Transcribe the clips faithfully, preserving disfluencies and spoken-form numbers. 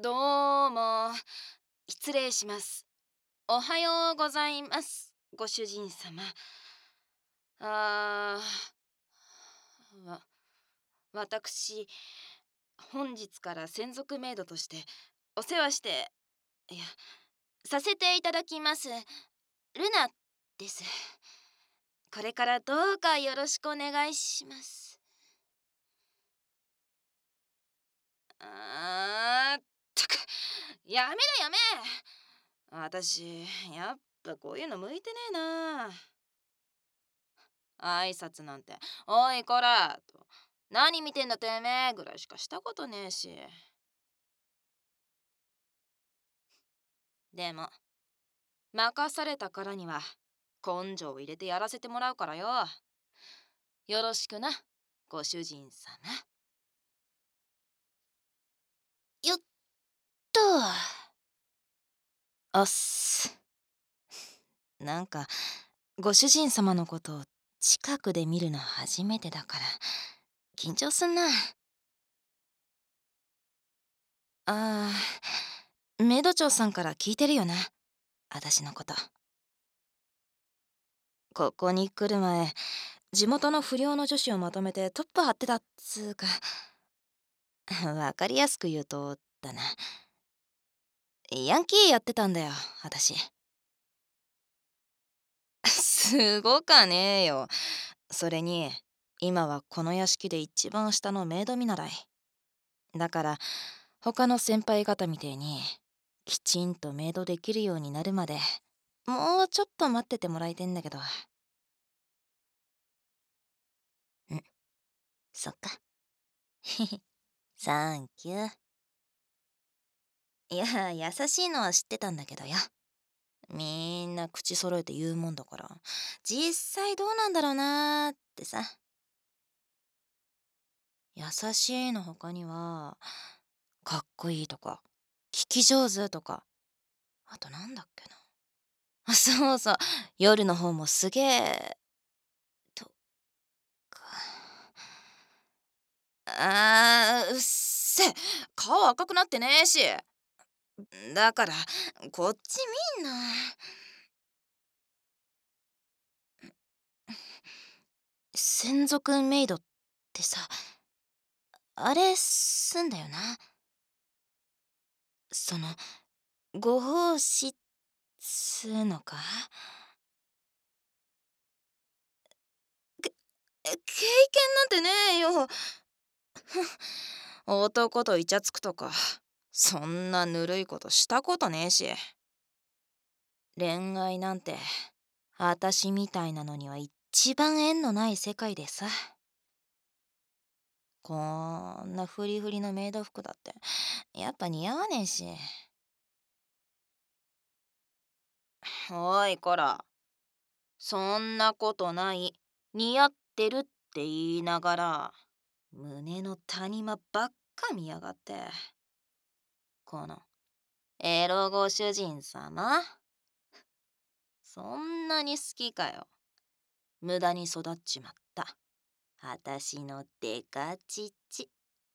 どうも、失礼します。おはようございます、ご主人様。あー、わ、私、本日から専属メイドとしてお世話して、いや、させていただきます。ルナです。これからどうかよろしくお願いします。あーったく、やめだやめ。私、やっぱこういうの向いてねえな。挨拶なんて「おいこら」と「何見てんだてめえ」ぐらいしかしたことねえし。でも任されたからには根性を入れてやらせてもらうからよ。よろしくな、ご主人様。よっと。おっす。なんかご主人様のことを近くで見るの初めてだから緊張すんな。あー、メイド長さんから聞いてるよな、私のこと。ここに来る前、地元の不良の女子をまとめてトップ張ってたっつうか、わかりやすく言うとだな、ヤンキーやってたんだよ、私。すごかねえよ。それに今はこの屋敷で一番下のメイド見習いだから、他の先輩方みてえにきちんとメイドできるようになるまでもうちょっと待っててもらいてんだけど。ん、そっか。サンキュー。いや、優しいのは知ってたんだけどよ。みんな口揃えて言うもんだから、実際どうなんだろうなーってさ。優しいの他には、かっこいいとか、聞き上手とか、あとなんだっけな。あ、そうそう、夜の方もすげえ、とか。あー、うっせえ、顔赤くなってねえし。だから、こっち見んな。専属メイドってさ、あれすんだよな。その、ご奉仕っつうのか。え経験なんてねえよ。男とイチャつくとか、そんなぬるいことしたことねえし。恋愛なんて、あたしみたいなのには一番縁のない世界でさ。こんなフリフリのメイド服だって、やっぱ似合わねえし。おいこら、そんなことない。似合ってるって言いながら、胸の谷間ばっか見やがって。このエロご主人様。そんなに好きかよ。無駄に育っちまった。あたしのデカチチ。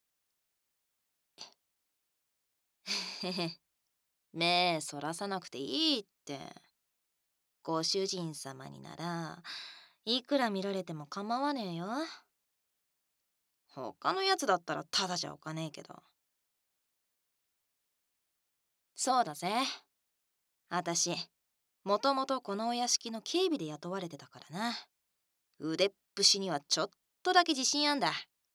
へへ、目そらさなくていいって。ご主人様になら、いくら見られても構わねえよ。他のやつだったらただじゃおかねえけど。そうだぜ。あたし、もともとこのお屋敷の警備で雇われてたからな。腕っぷしにはちょっとだけ自信あんだ。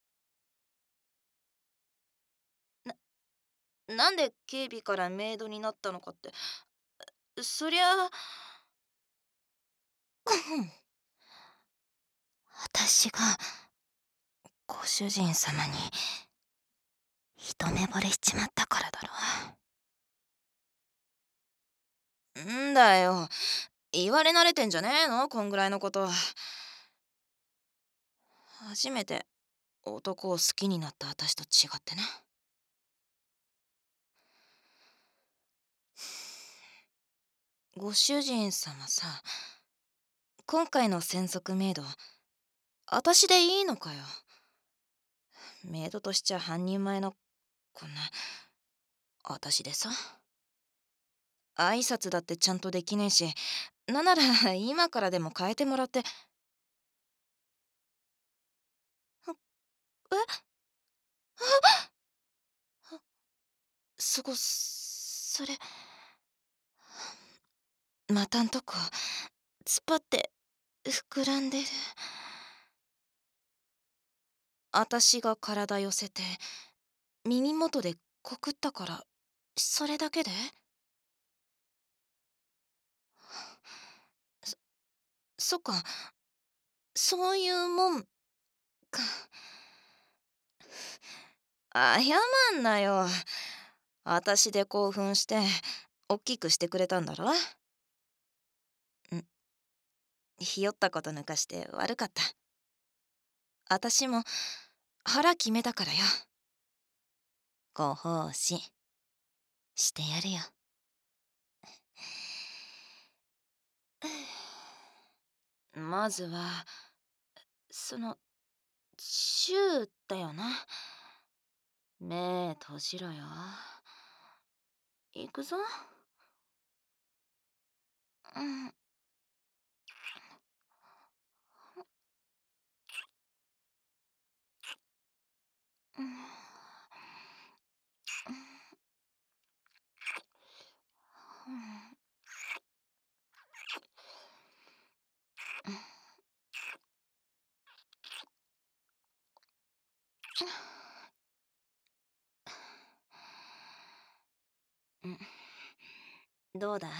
な、なんで警備からメイドになったのかって、そりゃあ、私がご主人様に一目惚れしちまったからだろ。んだよ、言われ慣れてんじゃねえの、こんぐらいのこと。初めて男を好きになった私と違ってな。ご主人様さ、今回の専属メイド、私でいいのかよ。メイドとしちゃ半人前のこんなあたしでさ。挨拶だってちゃんとできねえし、なんなら今からでも変えてもらって。えそこ、それ、股んとこ、突っ張って膨らんでる。あたしが体寄せて、耳元で告ったから、それだけで？そ、そっか、そういうもんか。謝んなよ。あたしで興奮して、おっきくしてくれたんだろ？ん、ひよったこと抜かして悪かった。あたしも腹決めたからよ。ご奉仕してやるよ。まずはそのチューだよな。目閉じろよ。いくぞ。うん。うん。うん。どうだ？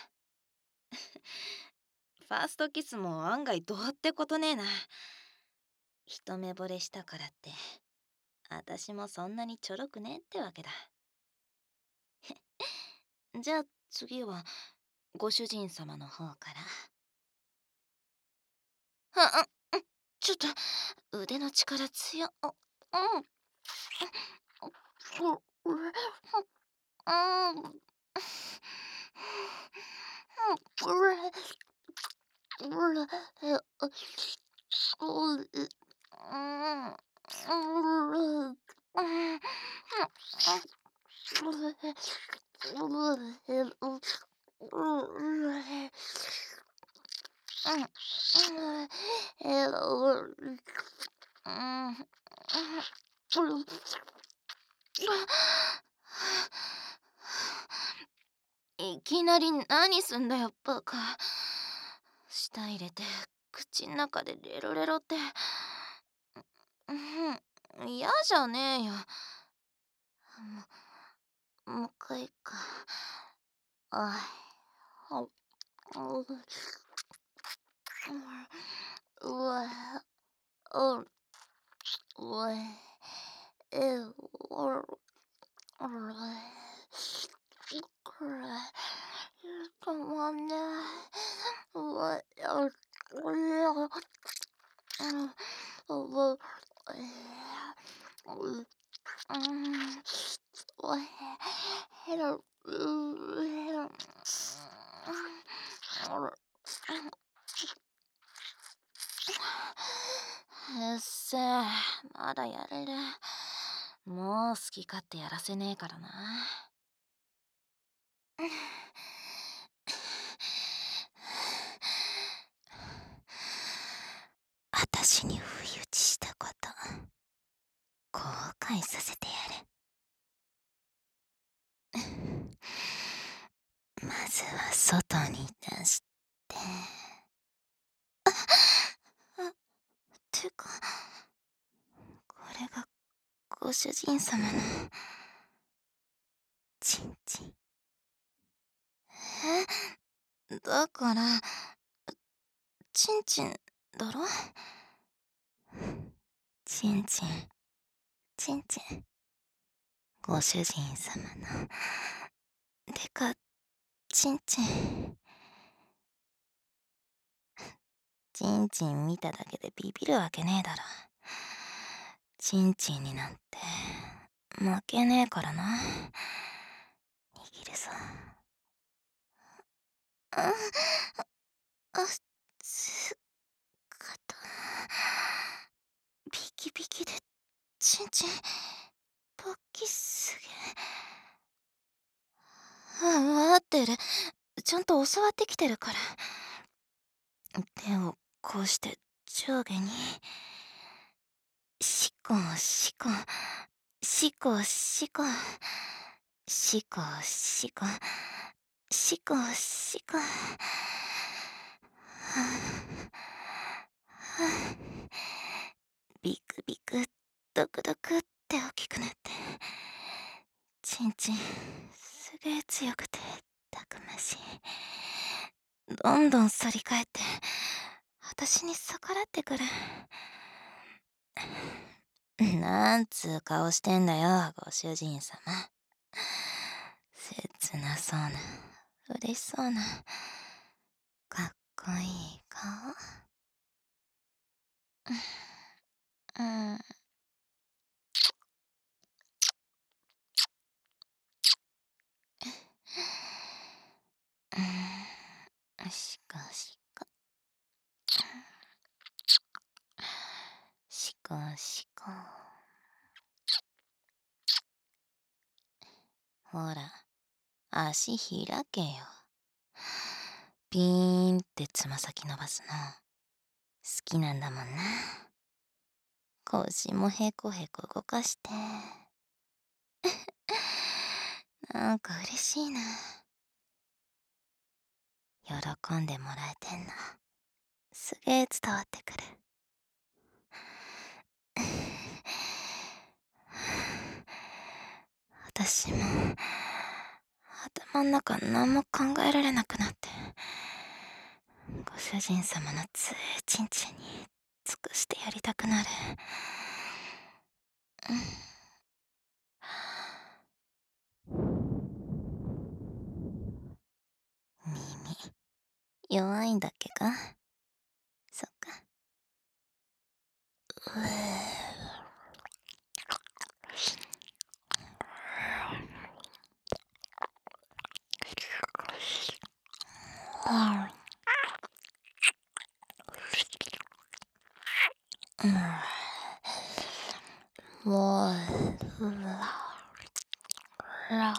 ファーストキスも案外どうってことねえな。一目惚れしたからってあたしもそんなにちょろくねえってわけだ。じゃあ次はご主人様の方から。あ、あ、ん、ちょっと腕の力強っ。あ、うん。う、う、うん。いきなり何すんだよバカ。舌入れて口ん中でレロレロって。うん、嫌じゃねえよ。ももう一回か。あい、あ、う、うわ、うん、うわ、え、お、おら、くら、止まんねえ。うわ、や、うや、うん、うわ、え、う、うん、おへ、へら、う、へら、あら、うっせえ、まだやれる。もう好き勝手やらせねえからな。あたしに不意打ちしたこと後悔させてやる。まずは外に出して。あ、てかこれがご主人様のチンチン？え、だからチンチンだろ？チンチン、チンチン、ご主人様のでかチンチン。チンチン見ただけでビビるわけねえだろ。チンチンになんて負けねえからな。握るぞ。あ、あ、つかた。ビキビキでチンチン勃起すげえ。 うん、わかってる。ちゃんと教わってきてるから。手をこうして上下に。しこしこ、しこしこ、しこしこ、しこしこ。はあはあ、ビクビク、ドクドクって大きくなって、ちんちんすげえ強くてたくましい。どんどん反り返って私に逆らってくる。なんつう顔してんだよ、ご主人様。切なそうな、嬉しそうな、かっこいい顔。うん。うん、しかしか。しかしか。ほら、足開けよ。ピーンってつま先伸ばすの。好きなんだもんな。腰もへこへこ動かして。なんか嬉しいな。喜んでもらえてんの。すげえ伝わってくる。私も頭ん中何も考えられなくなって、ご主人様のつえちんちんに尽くしてやりたくなる。うん。耳弱いんだっけか。そっか。ううもううわら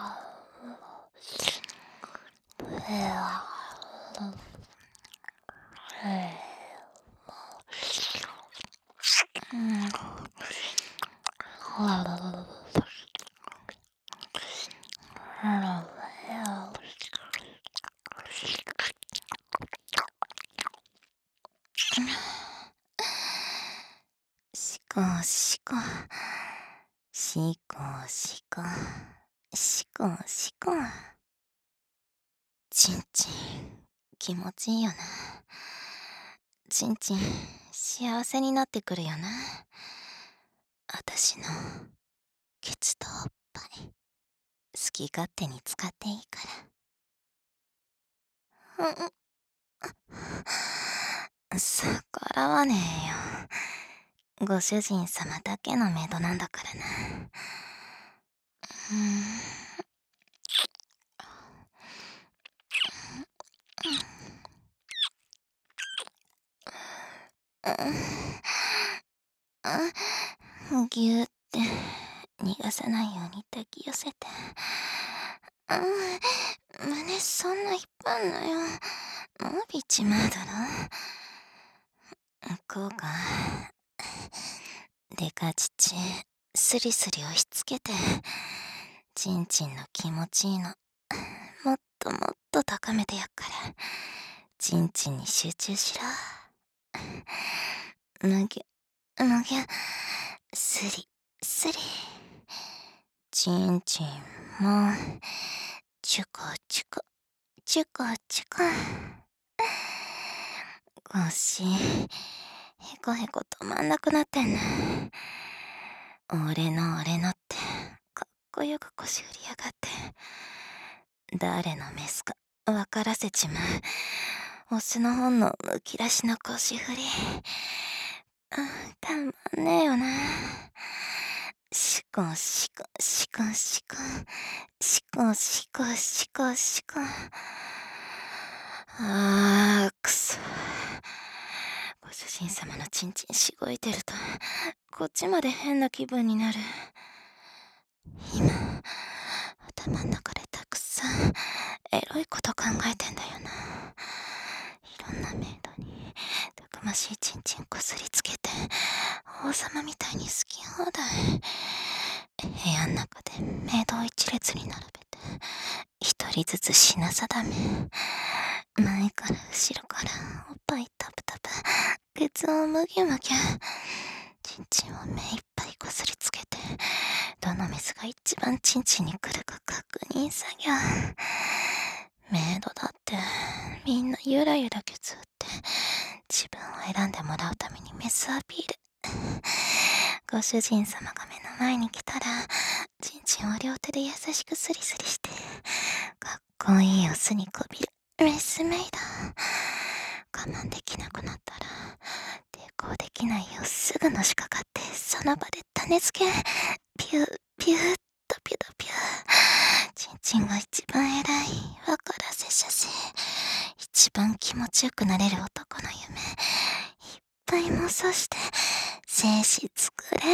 しこしこしこしこしこしこ。ちんちん気持ちいいよな。ちんちん幸せになってくるよな。あたしのケツとおっぱい好き勝手に使っていいから。うん逆らわねえよ。ご主人様だけのメイドなんだからな。うーん。ぎゅーって逃がさないように抱き寄せて。うん、胸そんな引っ張んなよ。伸びちまうだろ。こうか。でか乳スリスリ押し付けて、ちんちんの気持ちいいのもっともっと高めてやっから、ちんちんに集中しろ。むぎゅむぎゅ、スリスリ。ちんちんもチュコチュコチュコチュコ。腰へこへこ止まんなくなってんな。俺の俺のってかっこよく腰振りやがって。誰のメスか分からせちまうオスの本のむき出しの腰振り。うん、たまんねえよな。シコシコシコシコシコシコシコシコ。あーくそ。ご主人様のチンチンしごいてるとこっちまで変な気分になる。今頭ん中でたくさんエロいこと考えてんだよな。いろんなメイドにたくましいチンチンこすりつけて王様みたいに好き放題。部屋ん中でメイドを一列に並べて一人ずつ品定め。前から後ろからおっぱいタプタプ、ケツをムギュムギュ。チンチンを目いっぱいこすりつけてどのメスが一番チンチンに来るか確認作業。メイドだってみんなゆらゆらケツ打って自分を選んでもらうためにメスアピール。ご主人様が目の前に来たらチンチンを両手で優しくスリスリしてかっこいいオスにこびるメスメイド。我慢できなくなったら抵抗できないようすぐのしかかってその場で種付け。ピューピューっとピュドピュー。チンチンが一番偉い分からせ射精。一番気持ちよくなれる男の夢いっぱい妄想して精子作れ。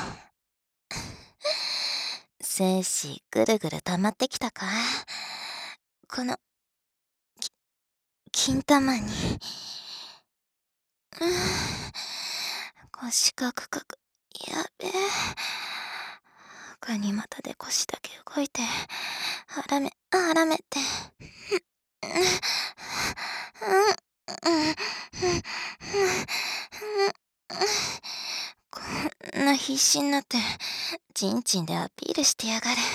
精子ぐるぐる溜まってきたか。このき金玉にうーん腰カクカクやべえ。ガニ股で腰だけ動いて腹め腹めてうんうんうんこんな必死になってチンチンでアピールしてやがる。は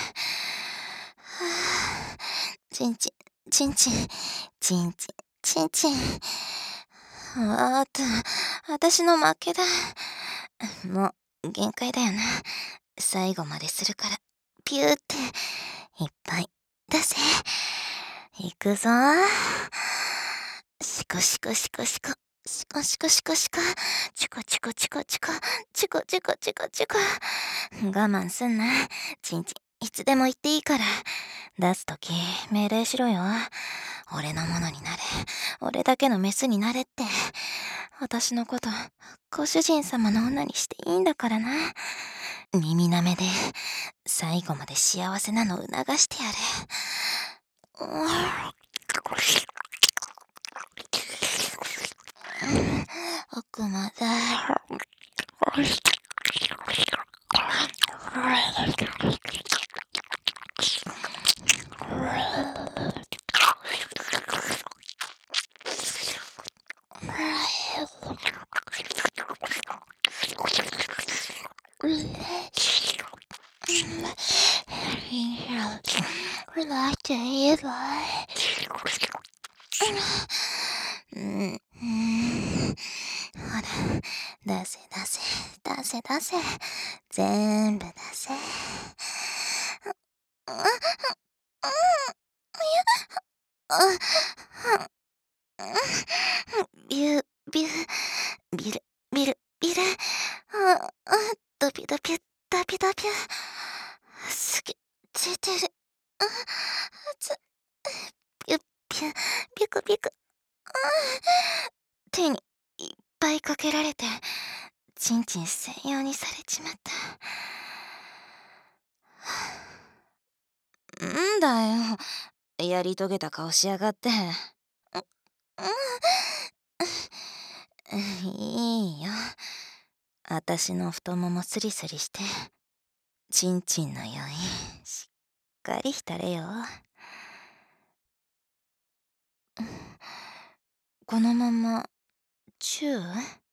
あ、チンチンチンチンチンチンチンチン。あーっと私の負けだ。もう限界だよな。最後までするからピューっていっぱい出せ。いくぞー。シコシコシコシコシコシコシコシコチコチコチコチコチコチコチコチコ。我慢すんな。チンチンいつでも言っていいから出すとき命令しろよ。俺のものになれ。俺だけのメスになれって。私のことご主人様の女にしていいんだからな。耳なめで最後まで幸せなの促してやれ。奥までうん、ほら出せ出せ出せ出せ全部出せ。ビュービュービルビルビルああドビドビュドビドビュすげついてる。あつビュビュビクビク手にいっぱいかけられてチンチン専用にされちまった。んだよやり遂げた顔しやがって。いいよあたしの太ももスリスリしてチンチンの余韻しっかり浸れよ。このままチュ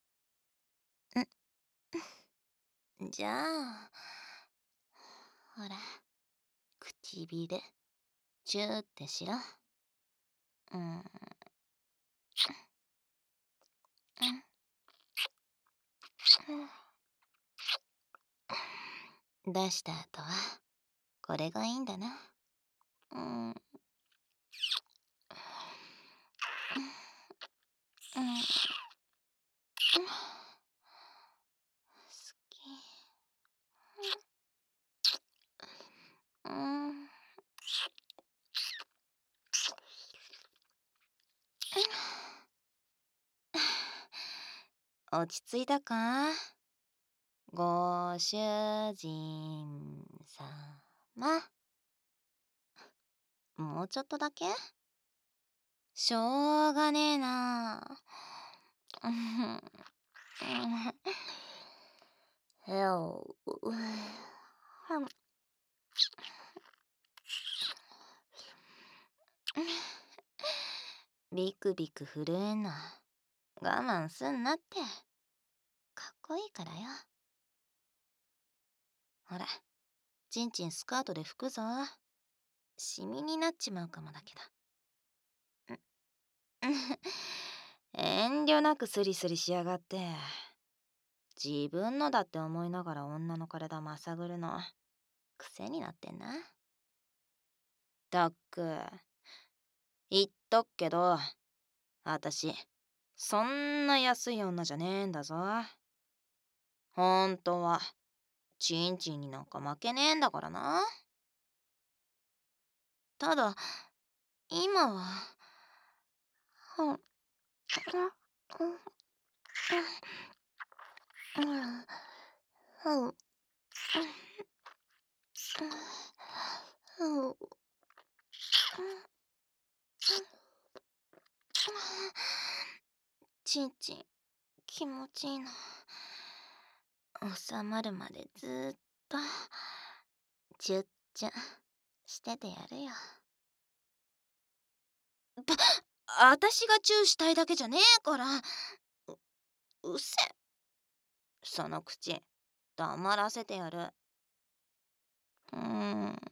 ーんじゃあほら唇チューってしろ。うん出した後はこれがいいんだな。うんうん好き。うん落ち着いたかご主人様。 もうちょっとだけ。しょうがねえな。うん。へお。ビクビク震えんな。我慢すんなって。かっこいいからよ。ほら、ちんちんスカートで拭くぞ。シミになっちまうかもだけど。遠慮なくスリスリしやがって。自分のだって思いながら女の体まさぐるの癖になってんな。たっく、言っとくけど、あたしそんな安い女じゃねえんだぞ。ほんとはチンチンになんか負けねえんだからな。ただ今はうんうんうんうんうんちんちん気持ちいいの。収まるまでずーっとチュッチュしててやるよ。あたしがチューしたいだけじゃねえから。う、うっせ。その口黙らせてやる。うーん。